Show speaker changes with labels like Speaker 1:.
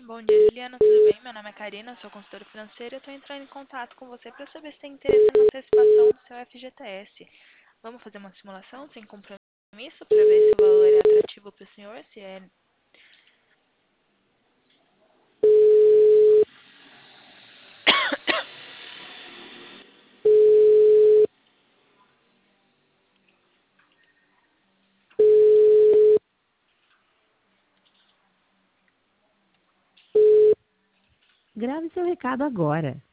Speaker 1: Bom dia, Juliana, tudo bem? Meu nome é Karina, sou consultora financeira. Eu estou entrando em contato com você para saber se tem interesse na antecipação do seu FGTS. Vamos fazer uma simulação sem compromisso para ver se o valor é atrativo para o senhor, se é...
Speaker 2: Grave seu recado agora.